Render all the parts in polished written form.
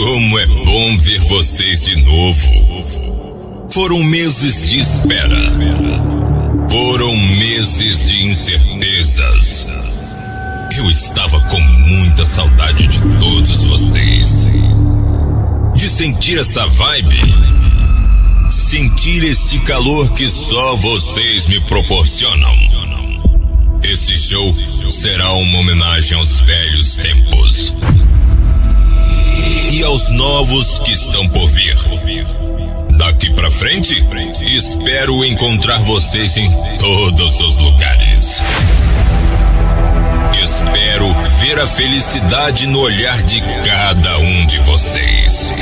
Como é bom ver vocês de novo. Foram meses de espera. Foram meses de incertezas. Eu estava com muita saudade de todos vocês. De sentir essa vibe. Sentir este calor que só vocês me proporcionam. Esse show será uma homenagem aos velhos tempos e aos novos que estão por vir. Daqui pra frente, espero encontrar vocês em todos os lugares. Espero ver a felicidade no olhar de cada um de vocês.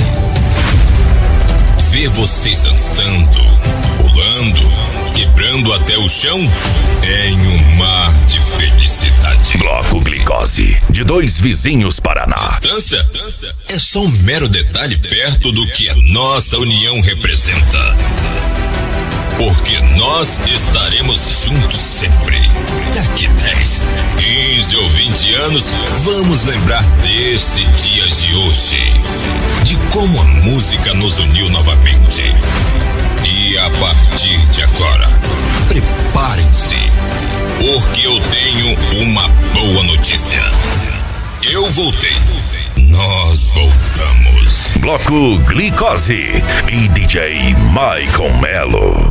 Ver vocês dançando, pulando, quebrando até o chão em um mar de felicidade. Bloco Glicose, de Dois Vizinhos, Paraná. Distância é só um mero detalhe perto do que a nossa união representa. Porque nós estaremos juntos sempre. Daqui 10, 15 ou 20 anos, vamos lembrar desse dia de hoje. De como a música nos uniu novamente. E a partir de agora, preparem-se, porque eu tenho uma boa notícia. Eu voltei. Nós voltamos. Bloco Glicose e DJ Michael Melo.